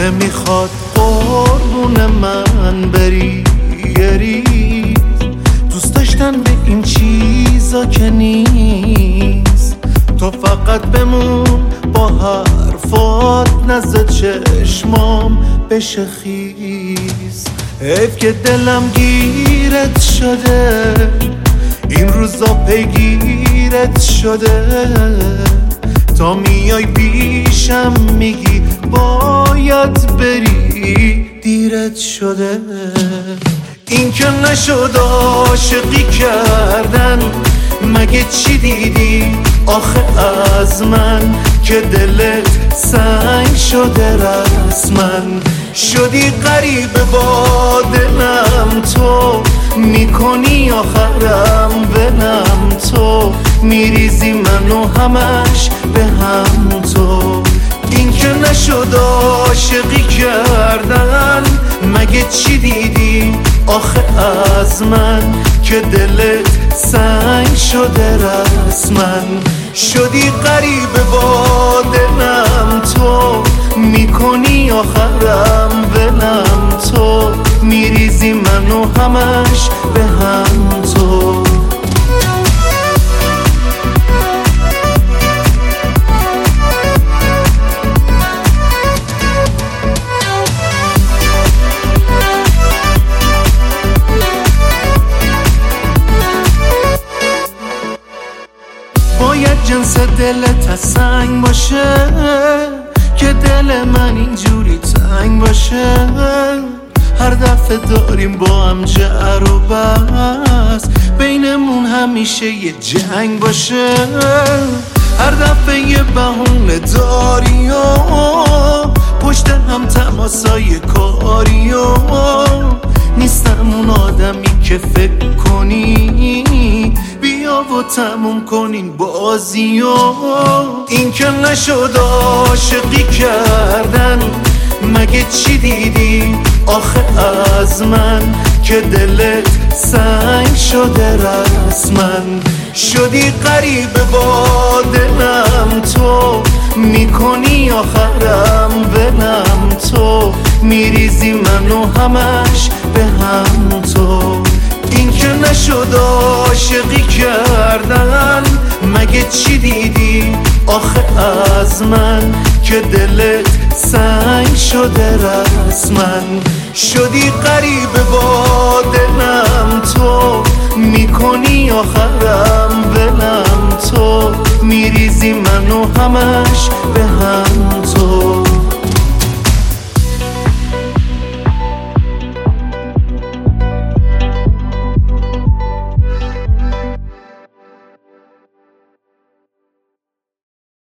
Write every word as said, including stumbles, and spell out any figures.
نمیخواد قربون من بری یری، دوست داشتن به این چیزا که نیست. تو فقط بمون با حرفات، نزد چشمام بشه خیز. حیف که دلم گیرت شده، این روزا پیگیرت شده. تا میای پیشم میگی باید بری، دیرت شده. این که نشد عاشقی کردن، مگه چی دیدی آخه از من که دلت سنگ شده رسما؟ شدی غریبه با دلم، تو میکنی آخرم بنم. تو میریزی منو همش به هم. تو این که نشد عاشقی کردن، مگه چی دیدی آخه از من که دلت سنگ شده رسما؟ شدی غریبه با دلم، تو میکنی آخرم بنم. تو میریزی منو همش به هم. تو باید جنس دلت از سنگ باشه که دل من اینجوری تنگ باشه. هر دفعه داریم با هم جر و بحث، بینمون همیشه یه جنگ باشه. هر دفعه یه بهونه داری و پشت هم تماسای کاری و نیستم اون آدمی که فکر کنی. بیا و تموم کنین بازی و این که نشد عاشقی کردن، مگه چی دیدی آخه از من که دلت سنگ شده رسما؟ شدی غریبه با دلم، تو میکنی آخرم بنم. تو میریزی منو همش به هم. تو این که نشد عاشقی کردن، مگه چی دیدی آخه از من که دلت سنگ شده رسما؟ شدی غریبه با دلم، تو میکنی آخرم بنم. تو میریزی منو همش به هم. تو